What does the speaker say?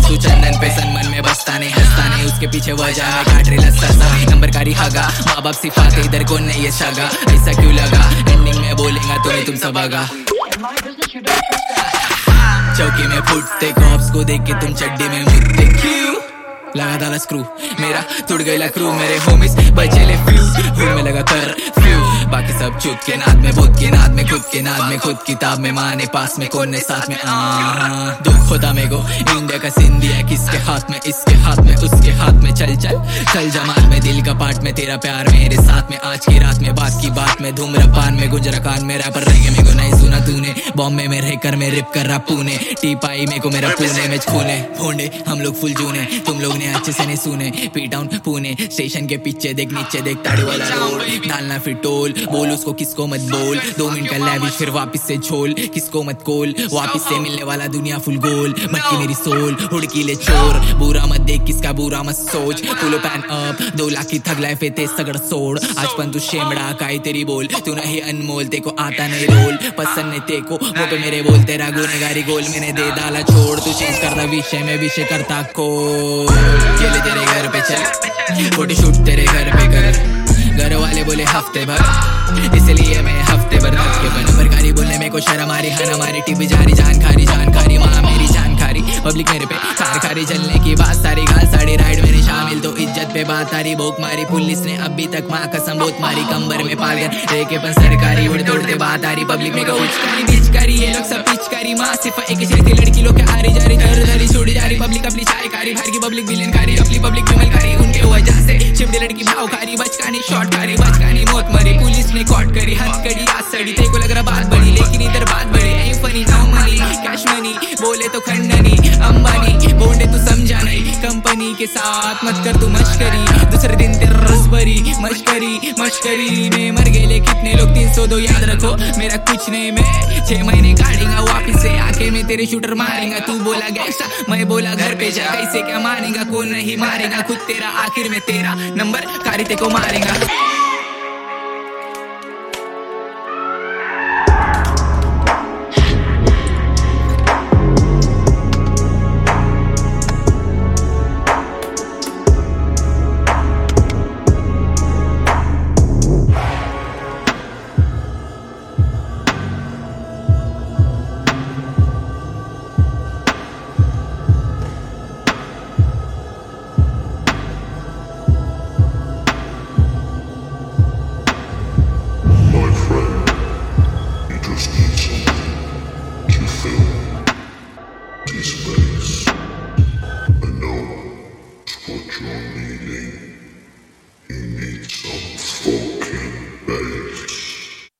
नहीं तू चंदन पे सनमन में बसता नहीं, हंसता नहीं उसके पीछे वजह में काट रही लस्सा। नंबर कारी हागा माँ बाप सिफात इधर कौन नहीं ये शागा, ऐसा क्यों लगा एंडिंग में बोलेगा तुम्हें तुम सब आगा। चौकी में फुटते कॉप्स को देख के तुम चड्डी में मुद्दे क्यों लगा डाला स्क्रू, मेरा टूट गया क्रू, मेरे होमिस बचेले फ्यूज में लगा कर्फ्यू। बाकी सब चुप के नाद में भूत के नाद में खुद के नाद में खुद किताब में माने पास में कौन ने साथ में दुख होता मेरे को इंडिया का सिंधिया किसके हाथ में, इसके हाथ में उसके हाथ में। चल चल चल जमात में दिल का पार्ट में तेरा प्यार मेरे साथ में, आज की रात में बात की बात में धूम्रपान में गुजरा कान में रैपर रहेंगे मेरे को नहीं सुना तूने। बॉम्बे में रहकर मैं रिप कर रहा पुणे, टी पाई मेरे को मेरा पुणे में खूने फोंडे हम लोग फुल जूने, तुम लोग ने अच्छे से नहीं सुने। पी टाउन पुणे स्टेशन के पीछे देख नीचे देख ताड़ी वाला रोड, डालना फिर टोल बोल उसको किसको मत बोल, 2 मिनट का लैविश फिर वापस से झोल, किसको मत कोल वापस से मिलने वाला दुनिया फुल गोल। मटकी मेरी सोल हुड़की ले चोर, बुरा मत देख किसका बुरा मत सोच, फुल पैन अप 2 लाख की थग लाइफ ते सगड़ सोड़। आज पन तू शेमड़ा काई तेरी बोल, तू नहीं अनमोल तेको आता नहीं रोल, पसंद नहीं तेको वो पे मेरे बोल, तेरा गुनहगारी गोल मैंने दे डाला छोड़। तू चेंज करता विषय में विषय करता कोल, चले तेरे घर पे चल फोटो शूट तेरे घर पे कर, घर वाले बोले हफ्ते भर इसलिए मैं हफ्ते भर रख के नंबर कारी बोलने में को शर्म आ रही है हमारी टिप जारी जानकारी माँ मेरी जानकारी पब्लिक मेरे पे कारखारी चलने की बात सारी गाल साड़ी राइड मेरे शामिल तो इज्जत पे बात आ रही भोक मारी पुलिस ने अभी तक माँ कसम बहुत मारी कंबर में पाल कर रेके पर सरकारी उड़ दौड़ते बात आ रही पब्लिक में को उचकारी पिचकारी ये लोग सब पिचकारी माँ सिर्फ एक छेड़ती लड़की लोग आ रही जा रही दर धरी छोड़ जा रही पब्लिक अपनी चायकारी बाहर की पब्लिक विलेनकारी अपनी पब्लिक विमलकारी उनके वजह से शिवडी लड़की भावकारी बचकानी शॉर्ट कारी बचकानी मौत मरी पुलिस ने कॉट करी हंस करी आज सड़ी तेरे को लग रहा बात बड़ी लेकिन इधर बात बड़ी a funny now money cash money बोले तो खंडनी अंबानी बोंडे तू समझा नहीं कंपनी के साथ मत कर तू मश्करी दूसरे दिन तेरा रस भरी मश्करी में मर गए कितने लोग 302 याद रखो मेरा कुछ नहीं मैं 6 महीने काटेगा वापिस से आके मैं तेरे शूटर मारेगा तू बोला गैसा मैं बोला घर पे जा कैसे क्या मानेगा कौन नहीं मारेगा खुद तेरा आखिर में तेरा नंबर कारी ते को मारेगा।